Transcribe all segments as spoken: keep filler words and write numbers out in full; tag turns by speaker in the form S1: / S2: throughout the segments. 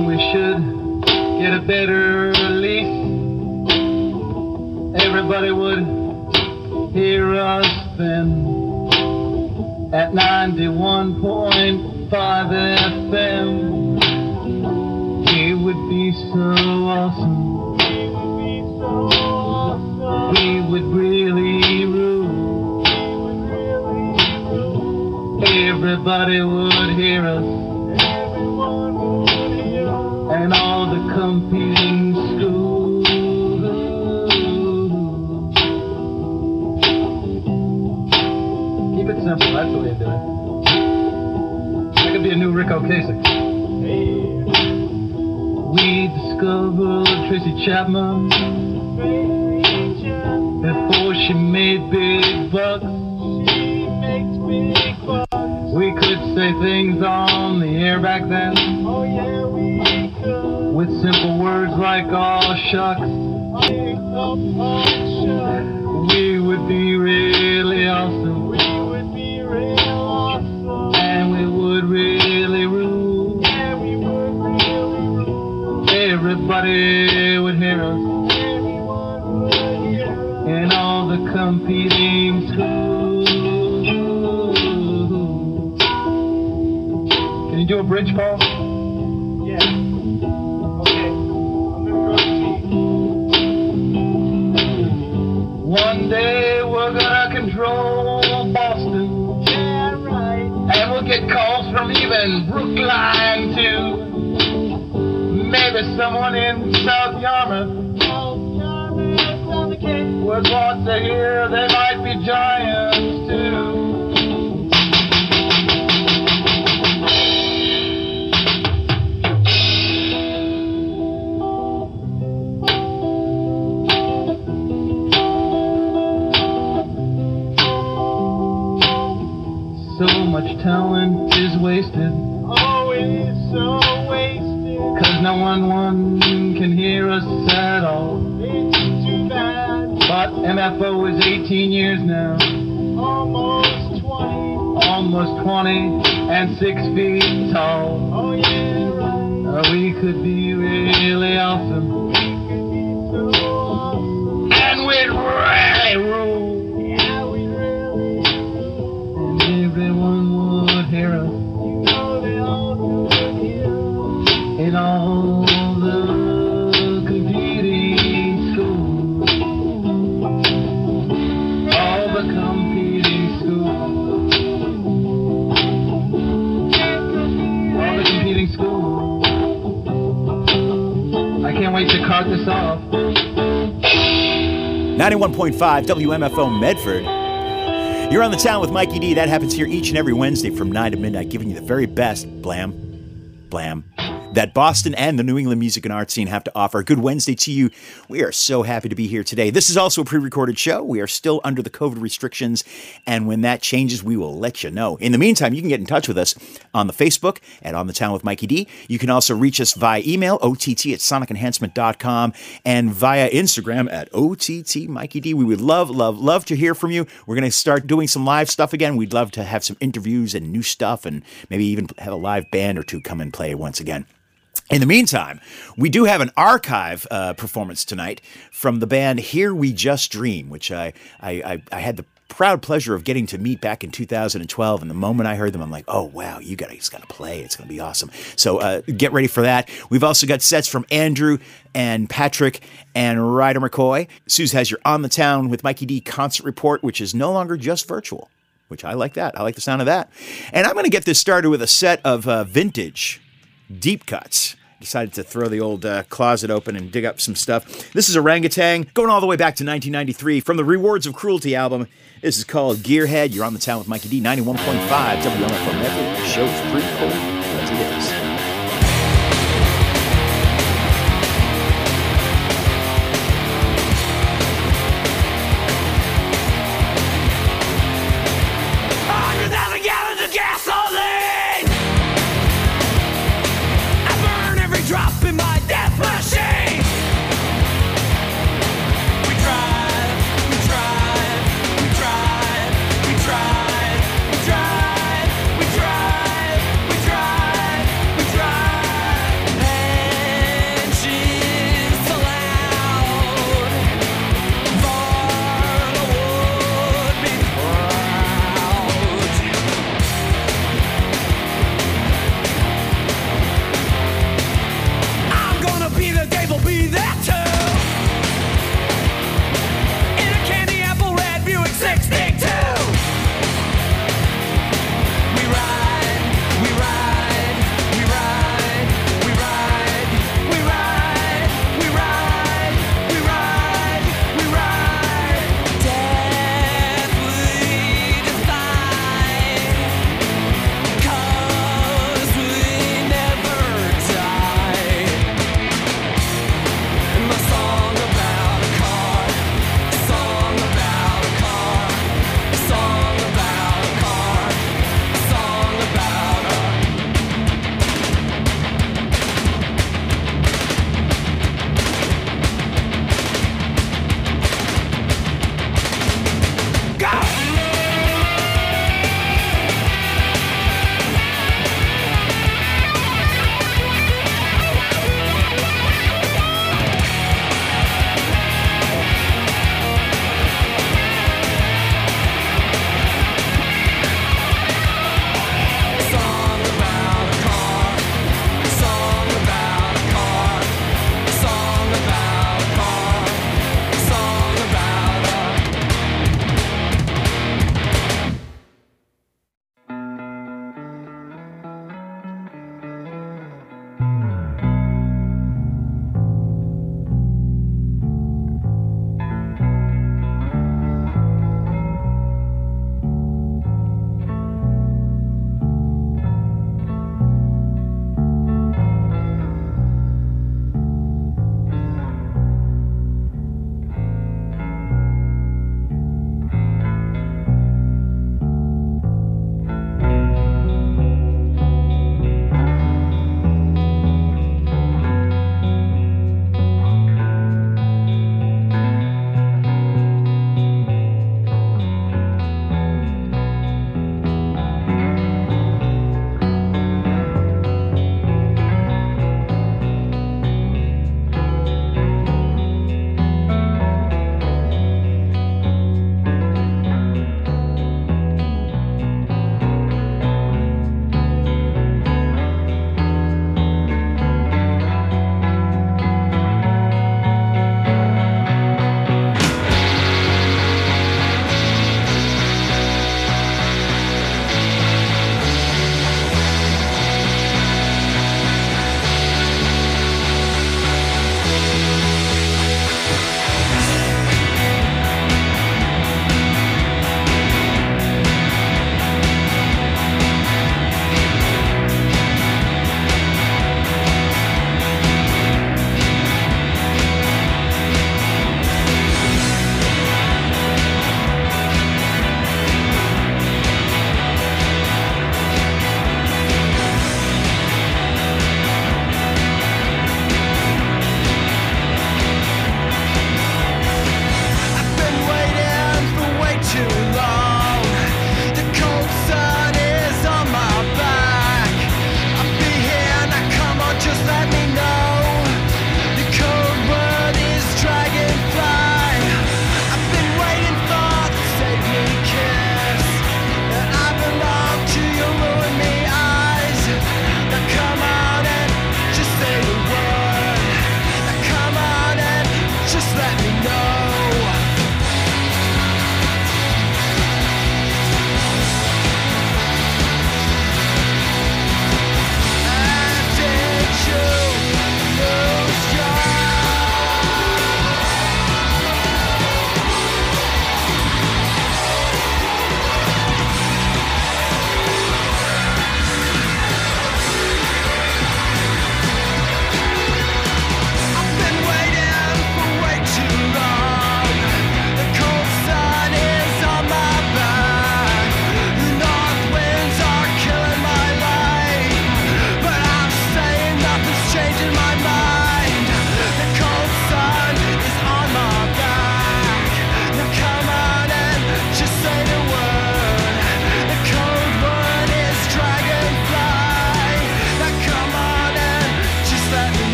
S1: when we should get a better lease. Everybody would hear us then at ninety-one point five F M. It would be so awesome. We would really rule. Everybody would hear us. And all the competing schools. Keep it simple, that's the way to do it. That could be a new Rick Ocasek. We discovered Tracy Chapman before she made big bucks. We could say things on the air back then. Oh yeah, we could. With simple words like "aw shucks." We would be really awesome. We would be really awesome. And we would really rule. Yeah, we would really rule. Everybody would hear us. Everyone would hear us. In all the competing schools. Can you do a bridge, Paul?
S2: Yeah. Okay. I'm gonna go see.
S1: One day we're gonna control Boston.
S2: Yeah, right.
S1: And we'll get calls from even Brookline too. Maybe someone in South Yarmouth.
S2: South Yarmouth on the Cape.
S1: Would want to hear they might be giants too. So much talent is wasted.
S2: Oh, it is so wasted.
S1: Cause no one, one can hear us at all.
S2: It's too bad.
S1: But M F O is eighteen years now.
S2: Almost twenty.
S1: Almost twenty and six feet tall.
S2: Oh, yeah, right.
S1: Uh, we could be really awesome.
S2: We could be so awesome.
S1: And we'd really rule.
S2: Yeah, we really
S1: And everyone would hear us.
S2: You know they all would hear us.
S1: In all the competing schools. All the competing schools. All the competing schools. I can't wait to cart this off.
S3: ninety-one point five W M F O Medford. You're on the town with Mikey D. That happens here each and every Wednesday from nine to midnight, giving you the very best blam, blam, that Boston and the New England music and art scene have to offer. Good Wednesday to you. We are so happy to be here today. This is also a pre-recorded show. We are still under the COVID restrictions, and when that changes, we will let you know. In the meantime, you can get in touch with us on the Facebook at On the Town with Mikey D. You can also reach us via email, O T T at sonic enhancement dot com, and via Instagram at O T T Mikey D. We would love, love, love to hear from you. We're going to start doing some live stuff again. We'd love to have some interviews and new stuff, and maybe even have a live band or two come and play once again. In the meantime, we do have an archive uh, performance tonight from the band Here We Just Dream, which I, I, I, I had the proud pleasure of getting to meet back in two thousand twelve. And the moment I heard them, I'm like, oh, wow, you guys got to play. It's going to be awesome. So uh, get ready for that. We've also got sets from Andrew and Patrick and Ryder McCoy. Suze has your On the Town with Mikey D concert report, which is no longer just virtual, which I like that. I like the sound of that. And I'm going to get this started with a set of uh, vintage deep cuts. Decided to throw the old uh, closet open and dig up some stuff. This is Orangutan, going all the way back to nineteen ninety-three from the Rewards of Cruelty album. This is called Gearhead. You're on the town with Mikey D, ninety-one point five W M F O Medford. The show's pretty cool. Let's do this.
S4: Drop in my death machine. We drive, we drive, we drive, we drive, we drive, we drive, we drive, we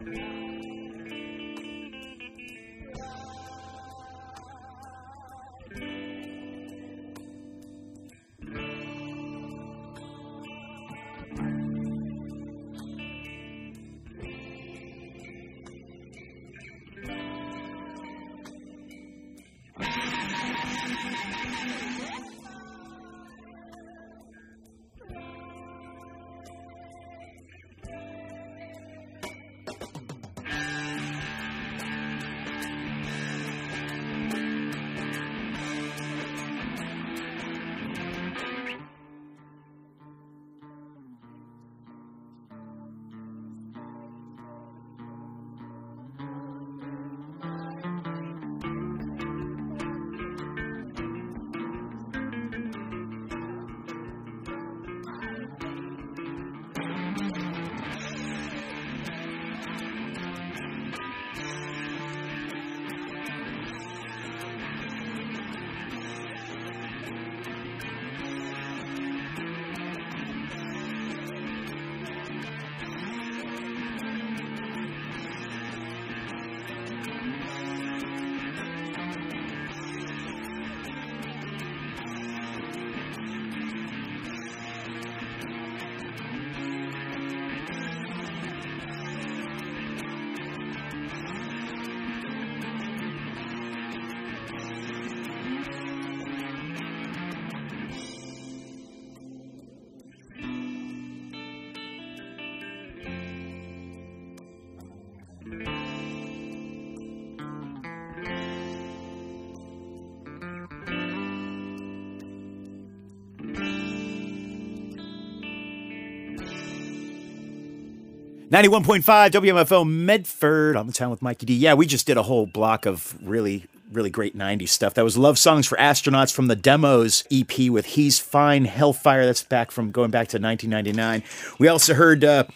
S3: ninety-one point five W M F O Medford on the Town with Mikey D. Yeah, we just did a whole block of really, really great nineties stuff. That was Love Songs for Astronauts from the Demos E P with He's Fine, Hellfire. That's back from going back to nineteen ninety-nine. We also heard uh,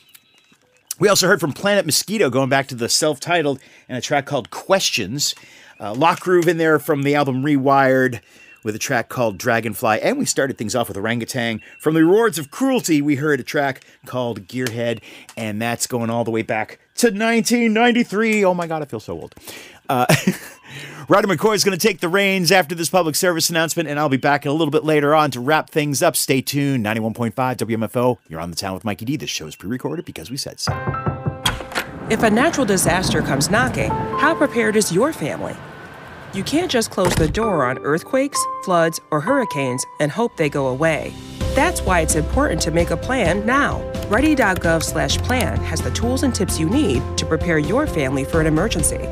S3: we also heard from Planet Mosquito going back to the self-titled and a track called Questions. Uh, Lock Groove in there from the album Rewired with a track called Dragonfly. And we started things off with Orangutan. From the Rewards of Cruelty, we heard a track called Gearhead, and that's going all the way back to nineteen ninety-three. Oh my God, I feel so old. Uh, Ryder McCoy is going to take the reins after this public service announcement, and I'll be back a little bit later on to wrap things up. Stay tuned. ninety-one point five W M F O. You're on the Town with Mikey D. This show is pre-recorded because we said so.
S5: If a natural disaster comes knocking, how prepared is your family? You can't just close the door on earthquakes, floods, or hurricanes and hope they go away. That's why it's important to make a plan now. Ready.gov slash plan has the tools and tips you need to prepare your family for an emergency.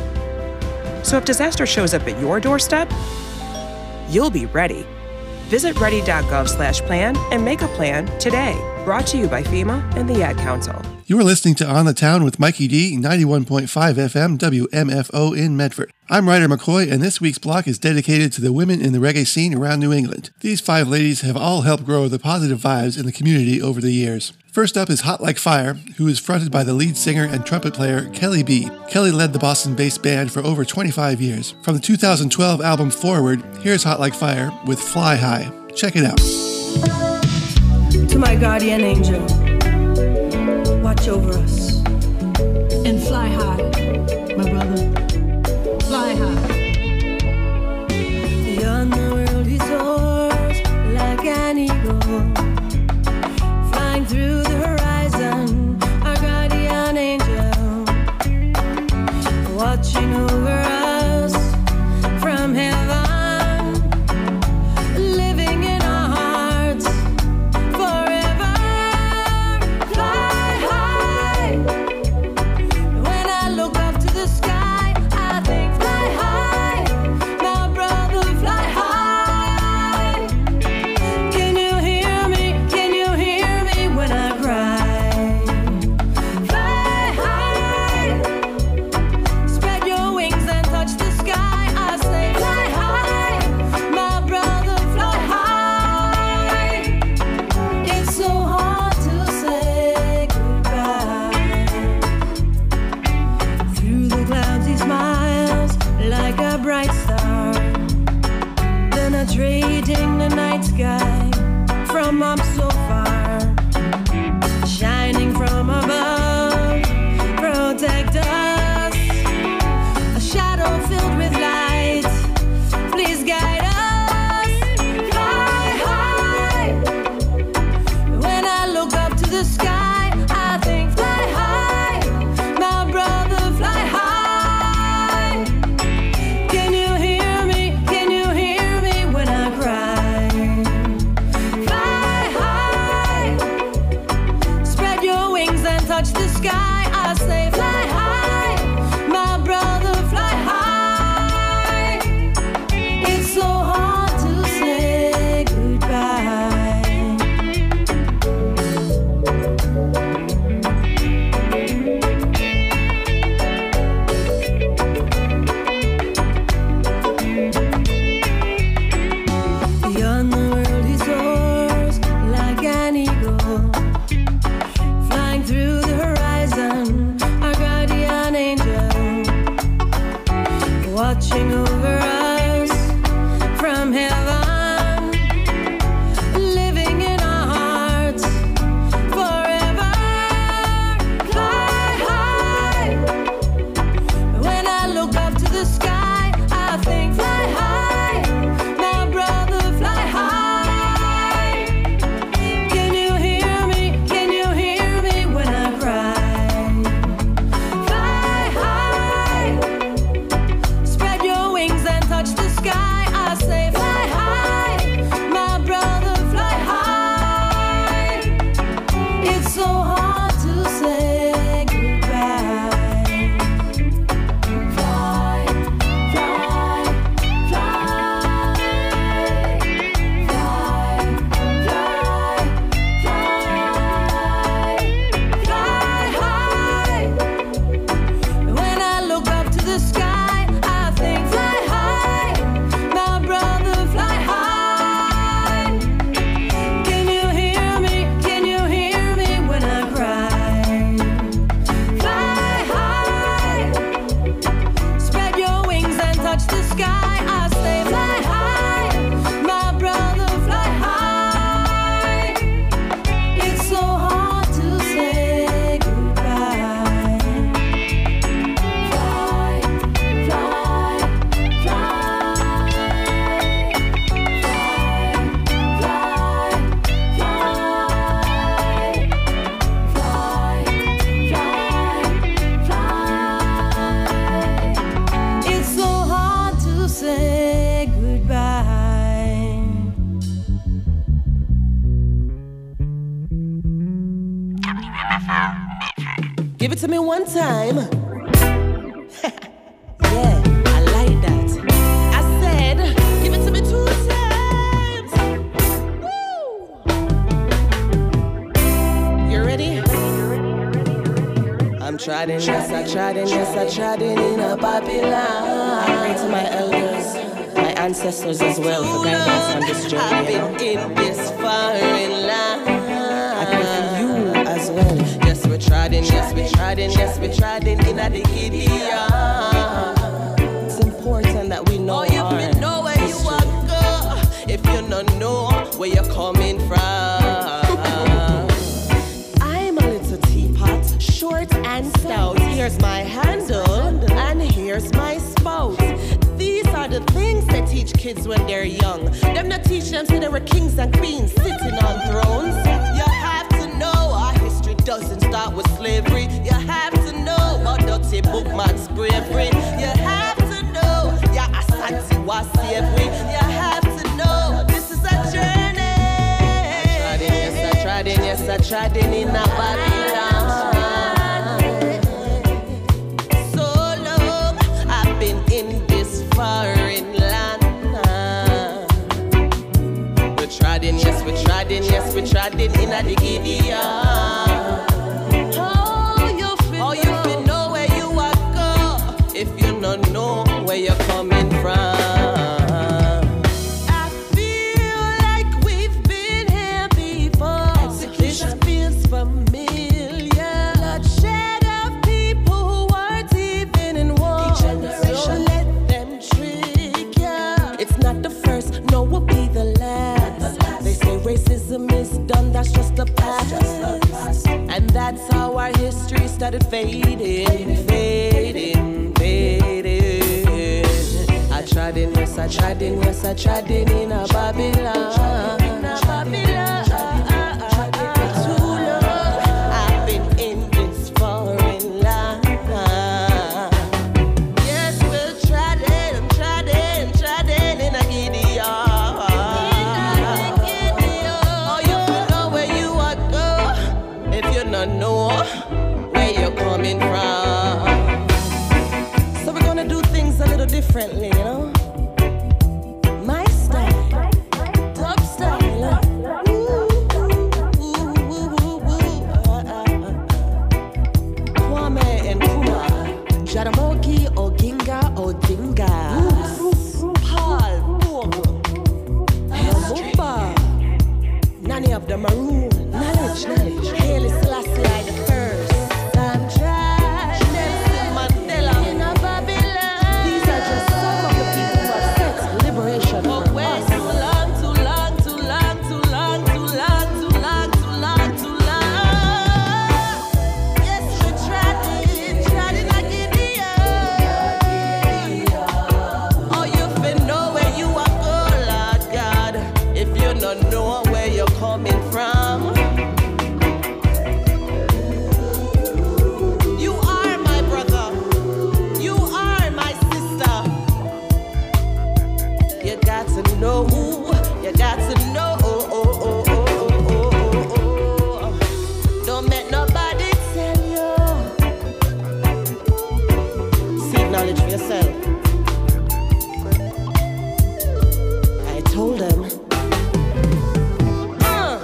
S5: So if disaster shows up at your doorstep, you'll be ready. Visit ready.gov slash plan and make a plan today. Brought to you by FEMA and the Ad Council.
S6: You are listening to On the Town with Mikey D, ninety-one point five F M W M F O in Medford. I'm Ryder McCoy, and this week's block is dedicated to the women in the reggae scene around New England. These five ladies have all helped grow the positive vibes in the community over the years. First up is Hot Like Fire, who is fronted by the lead singer and trumpet player Kelly B. Kelly led the Boston-based band for over twenty-five years. From the two thousand twelve album Forward, here's Hot Like Fire with Fly High. Check it out.
S7: To my guardian angel, watch over us and fly high, my brother, fly high. Beyond the world he soars like an eagle, flying through the horizon, our guardian angel, watching over us from heaven. Hear the sky, I think fly high, my brother, fly high. Can you hear me? Can you hear me when I cry? Fly high, spread your wings and touch the sky. I say fly high, my brother, fly high. It's so hard to say goodbye. Beyond the world he soars like an eagle, flying through the horizon, our guardian angel, watching over us from heaven, living in our hearts forever. Fly high. When I look up to the sky, I think fly high, my brother, fly high. Can you hear me? Can you hear me when I cry? Fly high, spread your wings and touch the sky. I say fly high, my brother, fly high. It's so hard to say goodbye. Fly, fly, fly, fly, fly, fly, fly high. When I look up to the sky, I think fly high, my brother, fly high. Can you hear me? Can you hear me when I cry? Fly high, spread your wings and touch the sky. I say fly high, my brother, fly high. It's so hard to say goodbye. Fly, fly, fly, fly, fly, fly, fly, fly, fly. It's so hard to say goodbye.
S8: Give it to me one time. Yeah, I like that. I said, give it to me two times. Woo! You ready? I'm trying, yes, I tried, and yes, I tried it in a Babylon. I pray to my elders, my ancestors as well, for guidance on this journey. I've been in this foreign land. I pray for you as well. Yes, we tried it, yes, we tried it, yes, we tried it in a the Gideon. It's important that we know. Oh, you fi know where you want to go. If you don't know where you're coming from. I'm a little teapot, short and stout. Here's my handle, and here's my spout. These are the things they teach kids when they're young. Them not teach them so they were kings and queens sitting on thrones. You have to know our history doesn't start with slavery. You have to know about dirty bookmarks bravery. You have to know, yeah, Asante was slavery. You have to know, this is a journey. I tried it, yes, I tried it, yes, I tried it in a Babylon. So long, I've been in this foreign land. We tried it, yes, we tried it, yes, we tried it in a the Gideon. Oh, you feel, oh, you feel know where you are go. If you don't know where you're coming from. I feel like we've been here before. This feels familiar. Bloodshed of people who aren't even in war. Don't let them trick ya. It's not the first, no, will be the last. They say racism is done, that's just the past. And that's how our history started fading, fading, fading. I tried it, yes, I tried it, yes, I tried it in a Babylon. In a Babylon. Too long. knowledge, knowledge. Haile Selassie I the first. Sandra, Nelson Mandela in a Babylon. These are just some of the people who have set liberation for us. Too long, too long, too long, too long, too long, too long, too long, too long. Yes, we're treading, treading like Gideon. Oh, you fin know where you are going, Lord God. If you don't know where you're coming from. You are my brother. You are my sister. You got to know. You got to know. Oh, oh, oh, oh, oh, oh, oh. Don't let nobody tell you. Seek knowledge for yourself. I told them. Uh.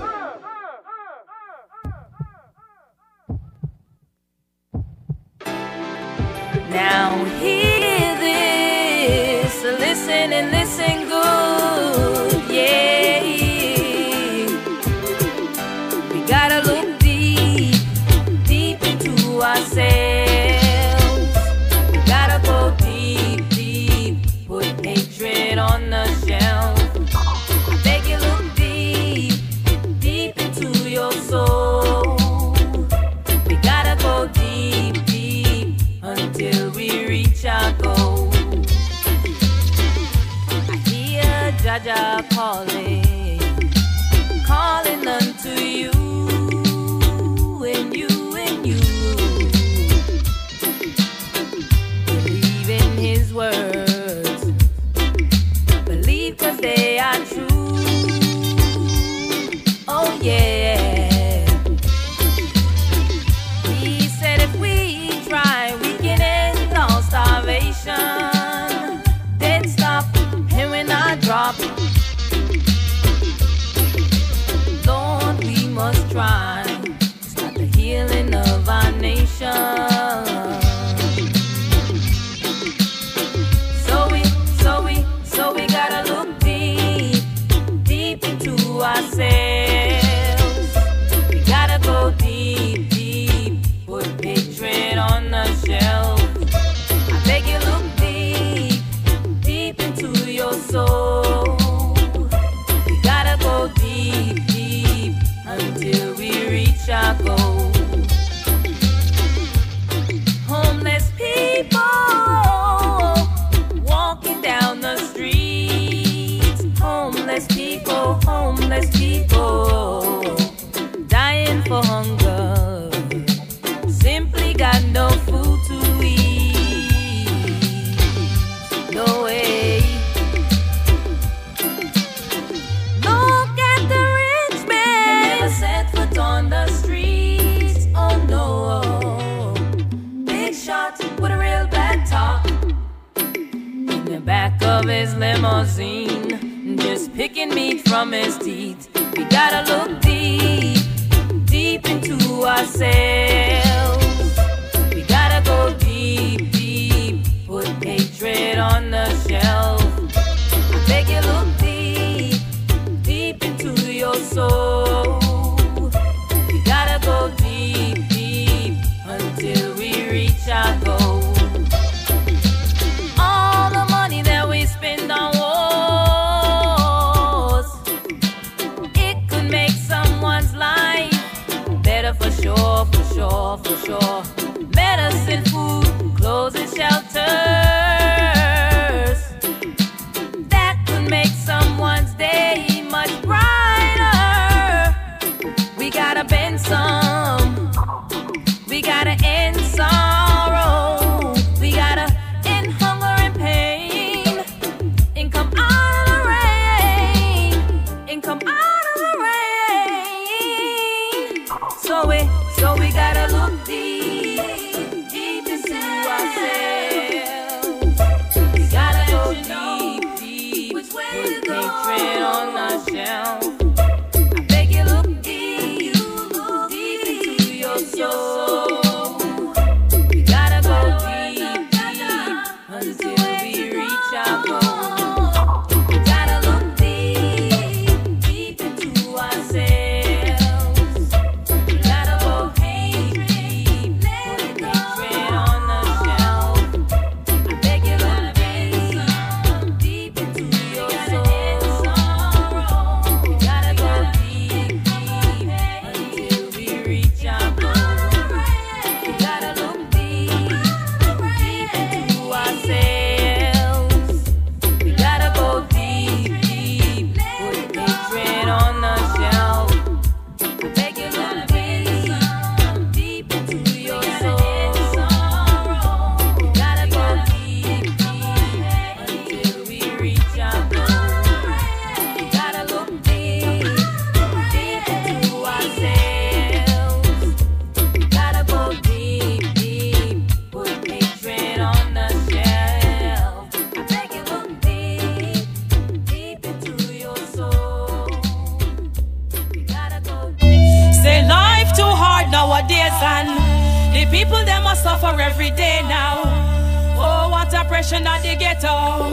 S7: Now hear this, listen and listen good, yeah. We gotta look deep, deep into ourselves. We gotta go deep, deep, put hatred on the shelf. I beg you look deep, deep into your soul. We gotta go deep, deep, until we reach our goal. I hear Jaja calling, calling unto you, and you, and you. Believe in his words, believe 'cause they are true. Oh yeah. He said if we try, we can end all starvation. Then stop, and when I drop, Lord, we must try to start the healing of our nation. So we, so we, so we gotta look deep, deep into ourselves. We gotta go deep, deep, put hatred on the shelf. I beg you look deep, deep into your soul. We gotta go deep, deep, until we reach our goal. Homeless people walking down the streets. Homeless people, homeless people dying for hunger. Simply got no food to eat. No way. Look at the rich man. Never set foot on the streets. Oh no. Big shot with a real bad talk. In the back of his limousine, just picking meat from his teeth. We gotta look deep, deep into ourselves. We gotta go deep, deep, put hatred on the shelf. I beg you look deep, deep into your soul. We gotta go deep, deep, until we reach our goal. All the money that we spend on wars, it could make someone's life better for sure, for sure, for sure. Medicine, food, clothes and shelters, that could make someone's day much brighter. We gotta bend some, we gotta end sorrow, we gotta end hunger and pain, and come out of the rain, and come out of the rain. So we, so we gotta look deep, deep into ourselves. We gotta go deep, deep, put hatred on the shelf. I beg you look deep, deep into your soul. We gotta go deep, deep, until we reach our goal. We gotta look deep, deep into ourselves.
S4: nowadays, and the people them must suffer every day now. Oh, what a pressure that they get out.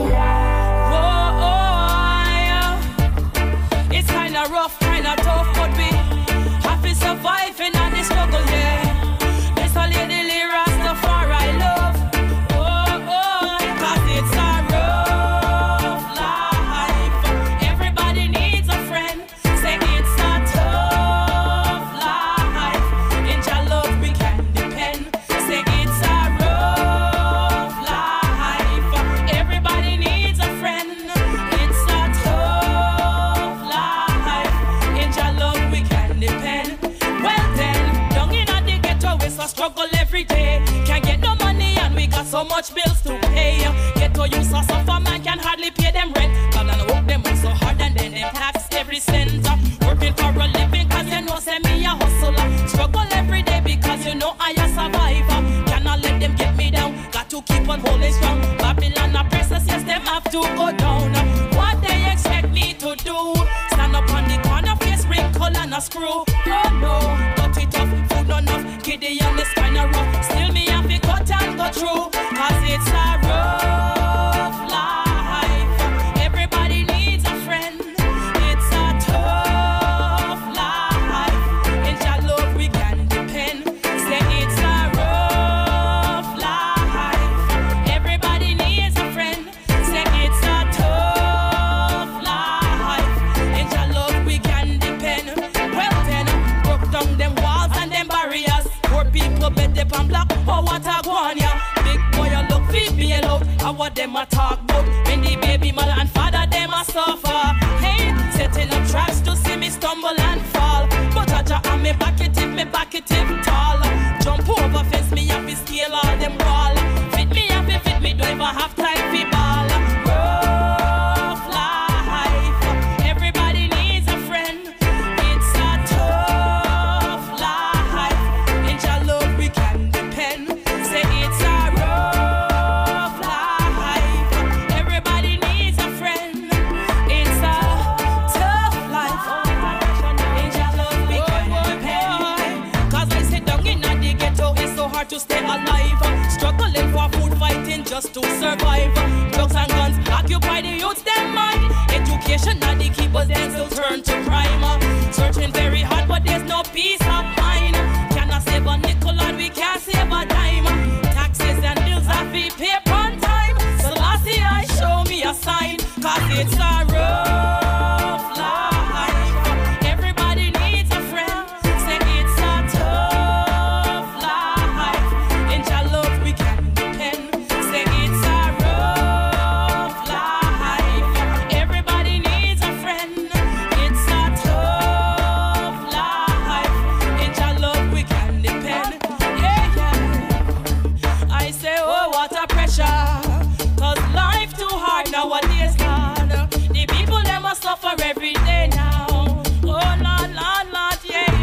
S4: Oh, oh, yeah. It's kinda rough, kinda tough, but we have to survive in the struggle, yeah. This a lady Lyra Rastafari love. Oh, oh, cause it's a rough life. Everybody needs a friend. Say it's a tough life. In your love we can depend. Say it's a rough life. Everybody needs a friend. It's a tough life. In your love we can depend. Well then, down in the ghetto it's a struggle every day. Can't get no money and we got so much bills to pay. Ghetto use a suffer, man can hardly pay them rent. Come and work them out so hard and then them tax every cent. Working for a living cause you know say me a hustler. Struggle every day because you know I a survivor. Cannot let them get me down, got to keep on holding strong. Babylon a precious, yes them have to go down. What they expect me to do? Stand up on the corner, face wrinkle and a screw. Oh no, cut it off, food not enough. Gideon is kinda rough, still me have to cut and go through. Cause it's a rough life. Everybody needs a friend. It's a tough life. In your love we can depend. Say it's a rough life. Everybody needs a friend. Say it's a tough life. In your love we can depend. Well then, broke down them walls and them barriers. Poor people bed up and block. Oh what a go on ya. Big boy you look feed me alone. How what them a talk about? When the baby mother and father them a suffer. Hey, setting up traps to see me stumble and fall. But Jaja and me back it if me back it if tall. Jump over fence me have to scale all them wall. Fit me have to fit me don't even have time for ball. Rough life. Everybody needs a friend. It's a tough life. In your love we can depend. Say it's a rough life. Everybody needs a friend. It's a tough life. In your love we can depend. Cause I sit down in the ghetto, it's so hard to stay alive. Struggling for food, fighting just to survive. Drugs and guns occupy the youth's them mind. Education and the keepers then still turn to crime. Searching very hard but there's no peace of mind. Cannot save a nickel and we can't save a dime. Taxes and bills have to pay on time. So last year I show me a sign. Cause it's a rough life. Everybody needs a friend. Say it's a tough life. In your love we can depend. Say it's a rough life. Everybody needs a friend. It's a tough life. In your love we can depend. Yeah, yeah. I say, oh, what a pressure. Cause life too hard nowadays, Lord. The people them must suffer every day now. Oh, Lord, Lord, Lord, yeah,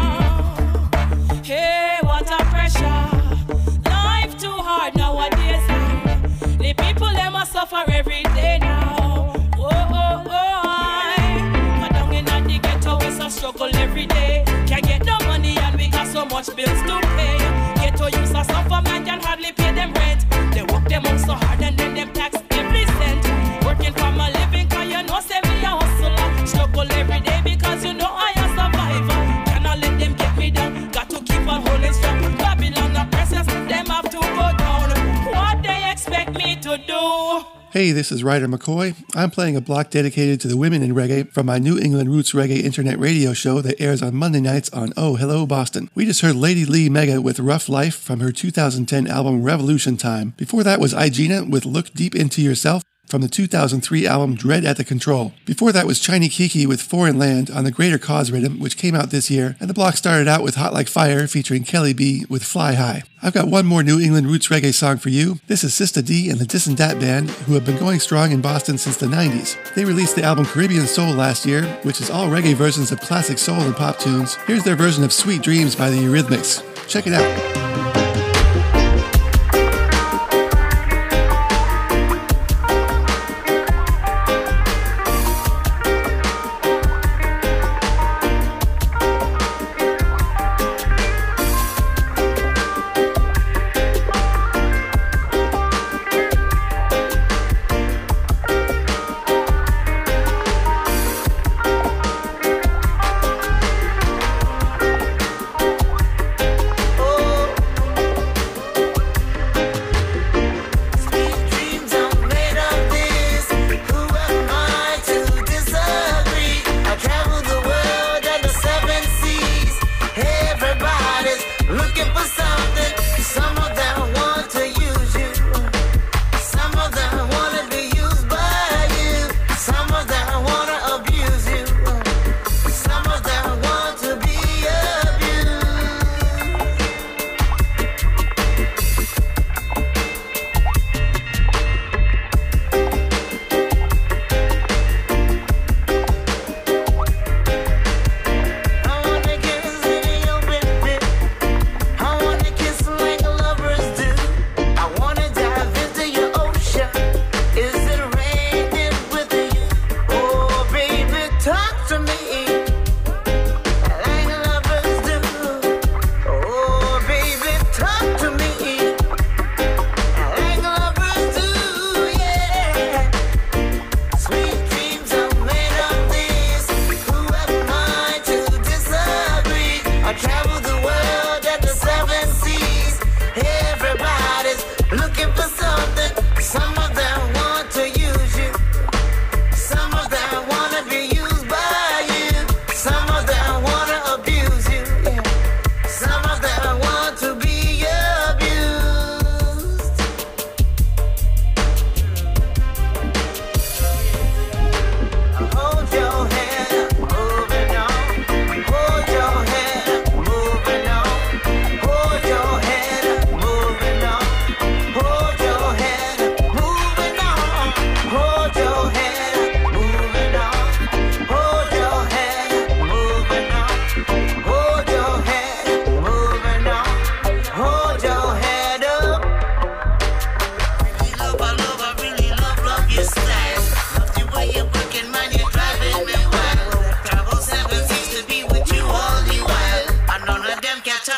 S4: yeah. Hey, what a pressure. Life too hard nowadays, Lord. The people them must suffer every day now. Oh, oh, oh, I. Down in the ghetto, it's a struggle every day. Can't get no money and we got so much bills to pay. Ghetto use a suffer, man can hardly pay them rent. They work them out so hard and then them tax every cent. Working for my living cause you know say me a hustler. Struggle every day because you know I a survivor. Cannot let them get me down, got to keep on holding strong. Babylon the precious, them have to go down. What they expect me to do?
S6: Hey, this is Ryder McCoy. I'm playing a block dedicated to the women in reggae from my New England Roots Reggae internet radio show that airs on Monday nights on Oh Hello Boston. We just heard Lady Lee Mega with Rough Life from her two thousand ten album Revolution Time. Before that was Igina with Look Deep Into Yourself from the two thousand three album Dread at the Control. Before that was Chiny Kiki with Foreign Land on the Greater Cause rhythm, which came out this year, and the block started out with Hot Like Fire featuring Kelly B with Fly High. I've got one more New England Roots Reggae song for you. This is Sista D and the Dis and Dat Band, who have been going strong in Boston since the nineties. They released the album Caribbean Soul last year, which is all reggae versions of classic soul and pop tunes. Here's their version of Sweet Dreams by the Eurythmics. Check it out.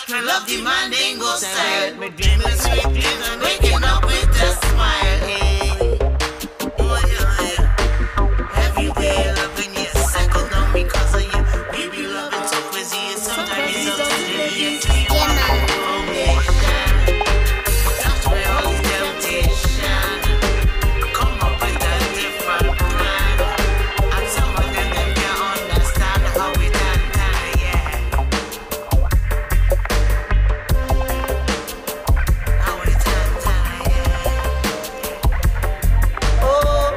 S9: me love the Mandingo style. Me dreaming sweet dreams and waking up with a smile. Hey, oh yeah, yeah. Every day loving you, cycle down because of you. We be loving so crazy, sometimes it's up to the sweet foundation. That's where all the temptation come up with a different plan. And some of them them can't understand how we done that, yeah. How we done that, yeah. Oh,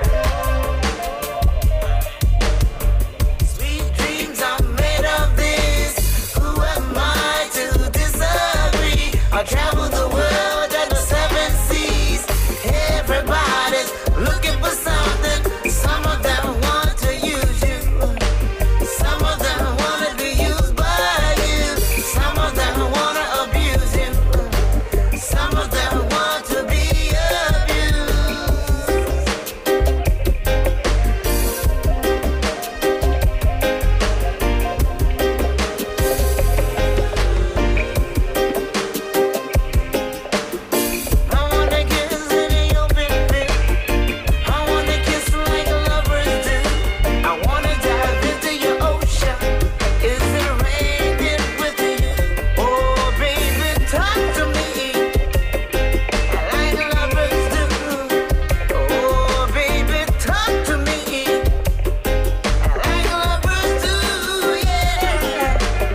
S9: sweet dreams are made of this. Who am I to disagree? I travel the world and the seven seas. Everybody's looking for something. Some of them want to use you. Some of them want to be used by you. Some of them want to abuse you. Some of them want to be abused. I wanna kiss in the open field. I wanna kiss like lovers do. I wanna dive into your ocean. Is it raining with you? Oh, baby, talk to me like lovers do. Oh, baby, talk to me like lovers do. Yeah.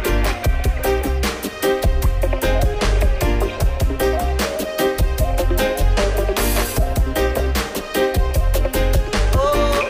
S9: Oh,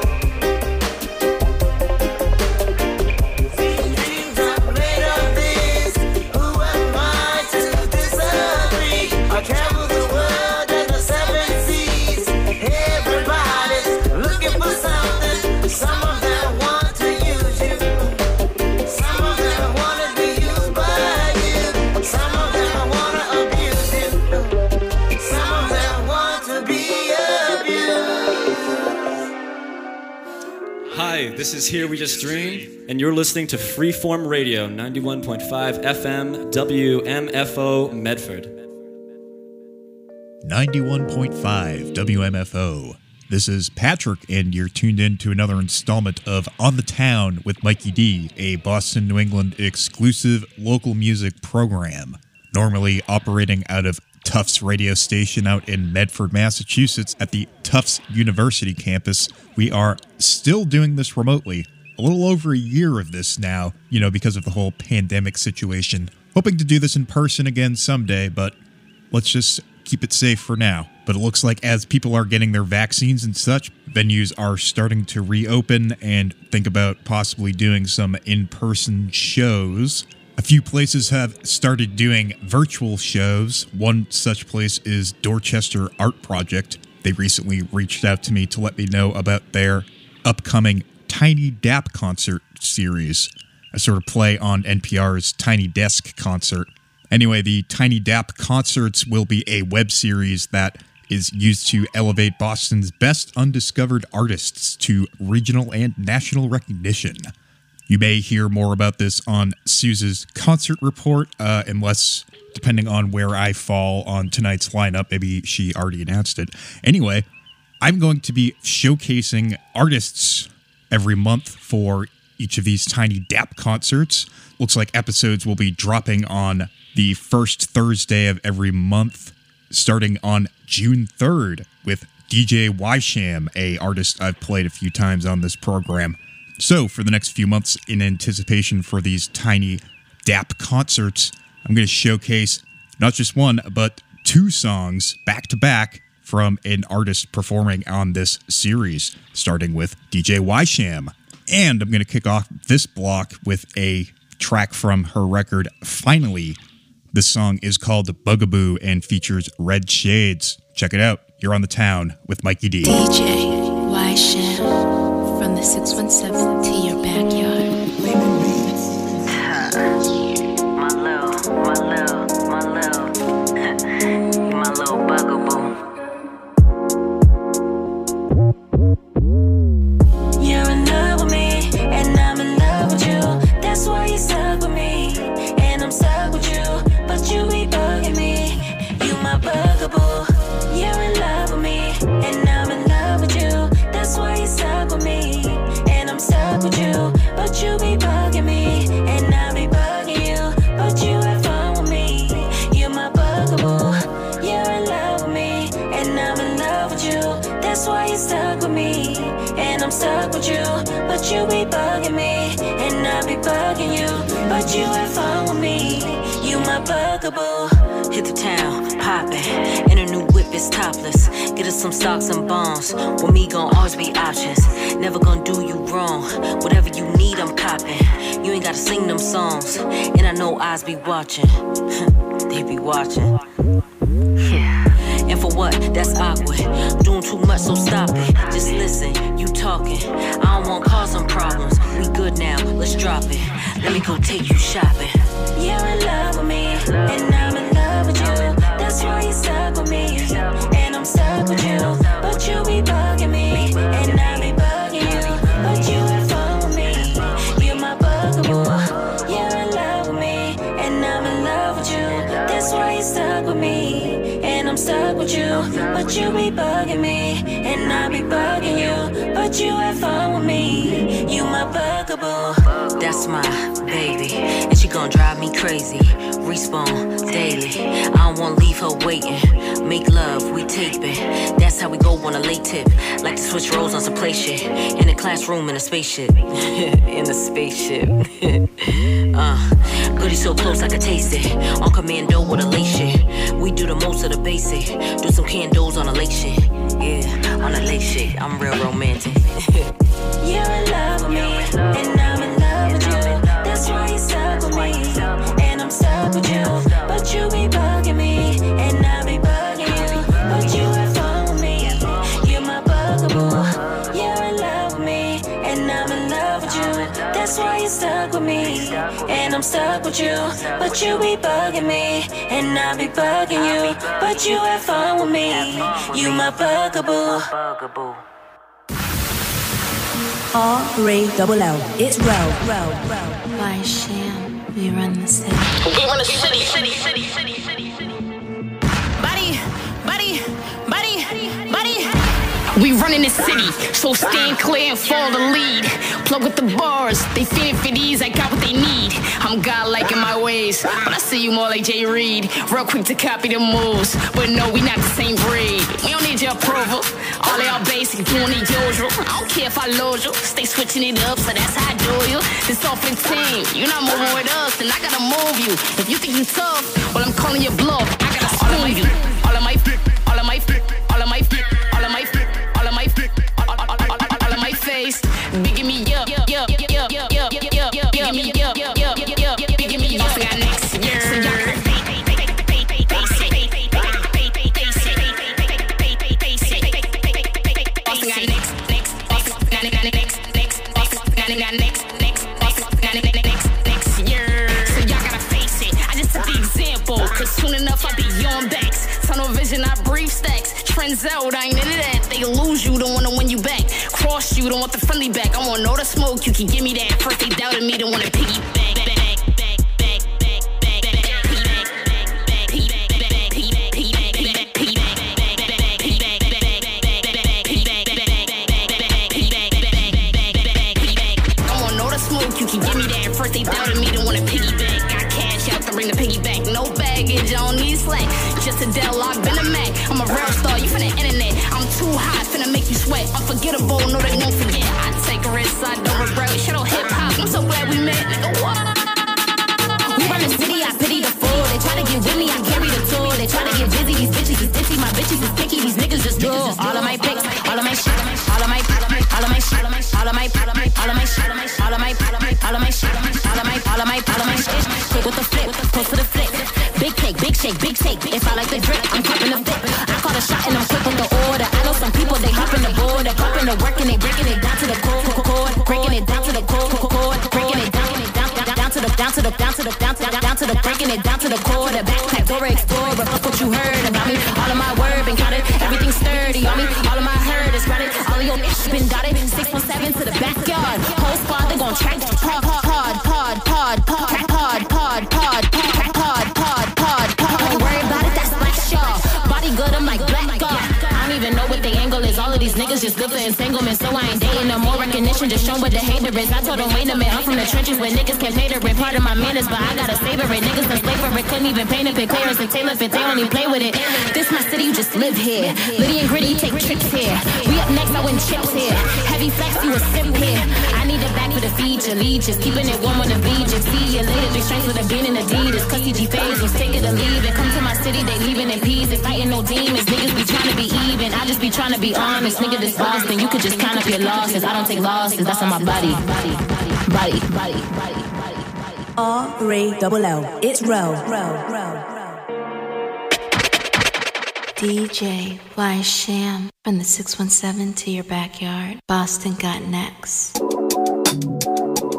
S9: sweet dreams are made of this. Who am I to disagree? I travel the world and the seven seas. Everybody's looking for something. Some of them want to use you. Some of them want to be used by you. Some of them want to abuse you. Some of them want to be abused.
S10: Hi, this is Here We Just Dream, and you're listening to Freeform Radio, ninety-one point five F M, W M F O, Medford.
S3: ninety-one point five W M F O. This is Patrick, and you're tuned in to another installment of On the Town with Mikey D, a Boston, New England exclusive local music program, normally operating out of Tufts radio station out in Medford, Massachusetts at the Tufts University campus. We are still doing this remotely. A little over a year of this now, you know, because of the whole pandemic situation. Hoping to do this in person again someday, but let's just keep it safe for now. But it looks like as people are getting their vaccines and such, venues are starting to reopen and think about possibly doing some in-person shows. A few places have started doing virtual shows. One such place is Dorchester Art Project. They recently reached out to me to let me know about their upcoming Tiny Dap concert series, a sort of play on N P R's Tiny Desk concert. Anyway, the Tiny Dap concerts will be a web series that is used to elevate Boston's best undiscovered artists to regional and national recognition. You may hear more about this on Suze's concert report, uh, unless, depending on where I fall on tonight's lineup, maybe she already announced it. Anyway, I'm going to be showcasing artists every month for each of these Tiny Dap concerts. Looks like episodes will be dropping on the first Thursday of every month, starting on June third with D J Ysham, a artist I've played a few times on this program. So, for the next few months, in anticipation for these Tiny Dap concerts, I'm going to showcase not just one, but two songs back-to-back from an artist performing on this series, starting with D J Ysham. And I'm going to kick off this block with a track from her record, Finally. This song is called Bugaboo and features Red Shades. Check it out. You're on the town with Mikey D.
S11: D J Ysham from the six one seven to your backyard.
S9: My little, my little, my little, my little bugaboo.
S11: You're in love with me, and I'm in love with you. That's why you're stuck with me, and I'm stuck with you. But
S7: I'm stuck with you, but you be bugging me, and I be bugging you, but you have fun with me. You my bugaboo.
S12: Hit the town, poppin', and a new whip is topless. Get us some stocks and bonds. With me gon' always be options. Never gon' do you wrong. Whatever you need, I'm coppin'. You ain't gotta sing them songs, and I know eyes be watching. They be watching. Yeah. And for what? That's awkward. Doing too much, so stop it. Just listen, you talking. I don't wanna cause some problems. We good now, let's drop it. Let me go take you shopping.
S7: You're in love with me, and I'm in love with you. That's why you stuck with me, and I'm stuck with you. But you be bugging me, and I be bugging you. But you have fun with me, you're my bugaboo. You're in love with me, and I'm in love with you. That's why you stuck with me, and I'm stuck with you. But you be bugging me, and I be bugging you. But you have fun with me, you my bugaboo.
S12: That's my baby, and she gon' drive me crazy. Respawn daily, I don't wanna leave her waiting. Make love, we tape it. That's how we go on a late tip. Like to switch roles on some play shit. In a classroom, in a spaceship. In a spaceship. uh, goody so close I can taste it. On commando with a late shit. We do the most of the basic. Do some candles on a lake shit. Yeah, on a lake shit. I'm real romantic.
S7: You're in love with me, and I'm in love with you. That's why you stuck with me, and I'm stuck with you. But you be bugging me, and I be bugging you. But you have fun with me, you're my bugaboo. You're in love with me, and I'm in love with you. That's why you stuck with me, and I'm stuck with you. But you be bugging me, and I be bugging you. But you have fun with me, you my bugaboo.
S13: R Ray double L. It's Rel, Rel, Rel.
S11: Why Sham? We run the city.
S9: We run the city, city, city, city, city, city.
S4: Buddy, buddy, buddy, buddy. We run in the city, so stand clear and follow the lead. Plug with the bars, they feeling for these, I got what they need. I'm godlike in my ways, but I see you more like Jay Reed. Real quick to copy the moves, but no, we not the same breed. We don't need your approval, all they are basic, you don't need usual. I don't care if I lose you, stay switching it up, so that's how I do you. This all for the team, you're not moving with us, then I gotta move you. If you think you tough, well I'm calling your bluff, I gotta spoon you. All of my, all of my, all of my, all of my, all of my, all of my face, bigging me up, up, up, up, up, up, bigging me up, up, up, up, bigging me up. I got next year. So y'all gotta face it, face it, face it, face it, face it, face it. Also got next, next, next, next, next, next, next, next, next year. So y'all gotta face it. I just took the example, cause soon enough I'll be on backs. Tunnel vision, I brief stacks. Trends out, I ain't into that. They lose you, don't wanna win you back. Cross you, don't want the friendly back. I want all the smoke, you can give me that. First they doubted me, don't wanna piggyback. I want all the smoke, you can give me that. First they doubted me, don't wanna piggyback. Got cash out to bring the piggyback. No baggage, I don't need slack. Just a Dell, I've been a Mac. I'm a real star, you finna internet. I'm too hot, finna make you sweat. Unforgettable, no they won't forget. I take risks, I don't regret it. Shut up hip hop, I'm so glad we met. Nigga, what?
S13: We run the city, I pity the fool. They try to get with me, I carry the tool. They try to get busy, these bitches is ditchy. My bitches is picky, these niggas just do. All of my pics, all of my shit, all of my, all of my shit, all of my, all of my, all of my, all of my shit, all of my, all of my, all of my shit, all of my, all of my, all of my shit. Quick with the flip, post to the flip. Big cake, big shake, big take. If I like the drip, I'm popping the fit. I call a shot and I'm quick with the order. I know some people, they hopping the board. They're popping the work and they breaking it down to the core, core, breaking it down to the core, core, breaking it down, down, down to the, down to the, down to the, down to the, down to the, breaking it down to the core. The backpack, Dora Explorer, fuck what you heard about me. All of my word been counted, everything sturdy on me. All of my herd is running, all of your ish been dotted. Six one seven to the backyard. Whole squad, they gon' track pod, pod, pod, pod, pod, pod, pod, pod, pod, pod, pod, pod. Don't worry about it, that's black shaw. Body good, I'm like black god. I don't even know what the angle is. All of these niggas just good for entanglement, so I ain't dating no more recognition. Just show what the hater is. I told them, wait a minute, I'm from the trenches where niggas can pay to rent. Part of my manners, but I gotta savor it. Niggas done slave for it, couldn't even paint a pic, clearance and tailor fit. They only play with it. This my city, you just just live here. Liddy and Gritty take trips here. We up next, I win chips here. Heavy flex, you a simp here. I need a bag for the feature. Leeches, keeping it warm on the beach. And see you later, three strengths with a bean and Adidas. Cause C G phase was take it or leave it. Come to my city, they leaving in peace. They fighting no demons. Niggas be trying to be even. I just be trying to be honest. Nigga, this Boston, you could just count up your losses. I don't take losses, that's on my body. Body, body, body, body, body.
S14: R three double L. It's row, row, row.
S11: D J Y Sham from the six one seven to your backyard. Boston got next.